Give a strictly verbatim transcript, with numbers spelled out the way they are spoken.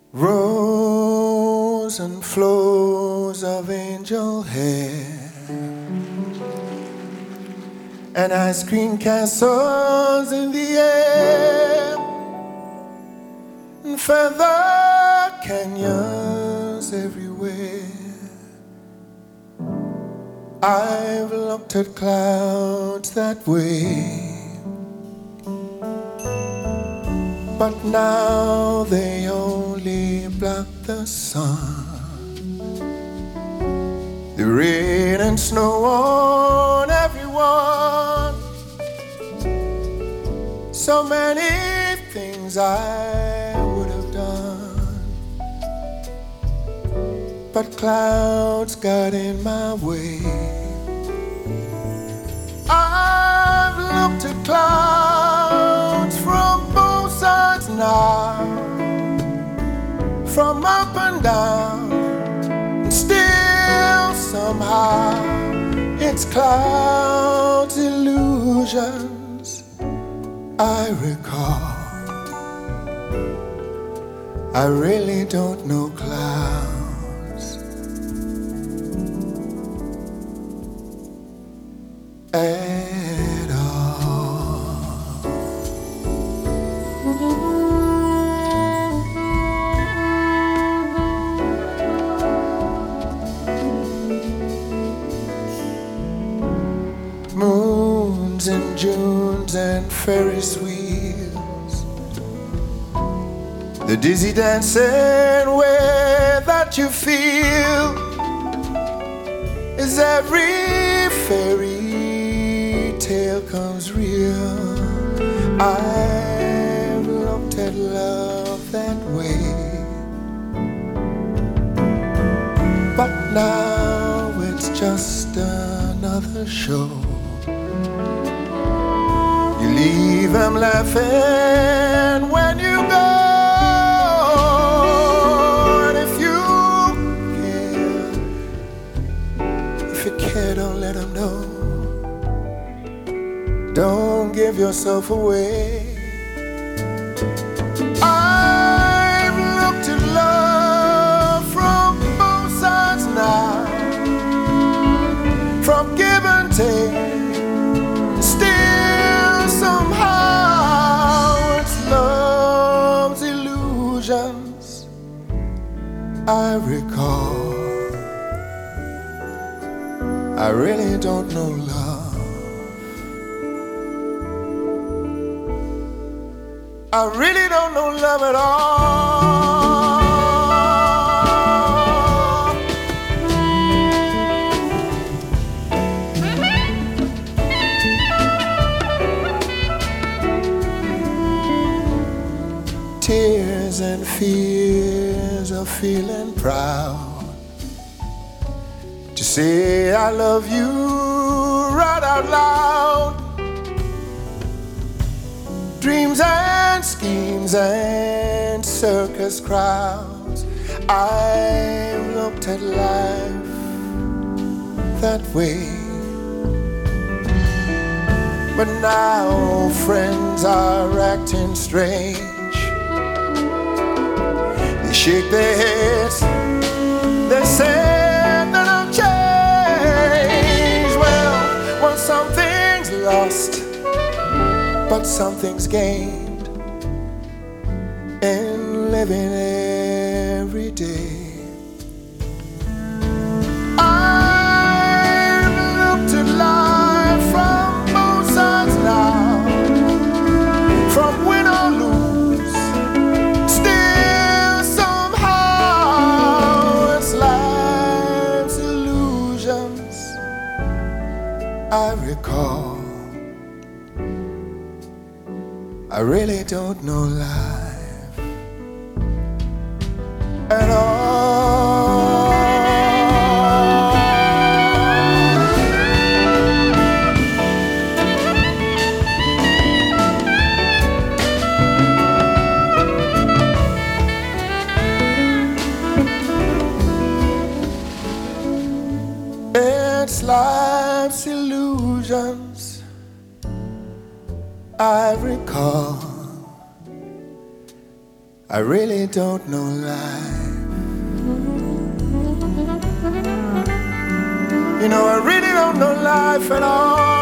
Rows and flows of angel hair and ice cream castles in the air and feather canyons everywhere. I've looked at clouds that way, but now they only block the sun. The rain and snow on everyone. So many things I would have done, but clouds got in my way. I've looked at clouds from both sides now, from up and down, and still somehow it's clouds' illusions I recall. I really don't know clouds at all. Moons and Junes and Ferris wheels, the dizzy dancing way that you feel is every fairy tale comes real. I've looked at love that way, but now it's just another show. You leave them laughing when you go, and if you care, if you care, don't let them know. Don't give yourself away. I've looked at love from both sides now, from give and take. Still somehow it's love's illusions I recall. I really don't know love. I really don't know love at all. Tears and fears of feeling proud to say I love you right out loud. Dreams and schemes and circus crowds. I've looked at life that way, but now friends are acting strange. They shake their heads, they say that I'm changed. Well, well, something's lost, but something's gained in living every day. I've looked at life from both sides now, from win or lose. Still somehow it's life's illusions I recall. I really don't know life at all. It's life's illusions I recall. I really don't know life. You know, I really don't know life at all.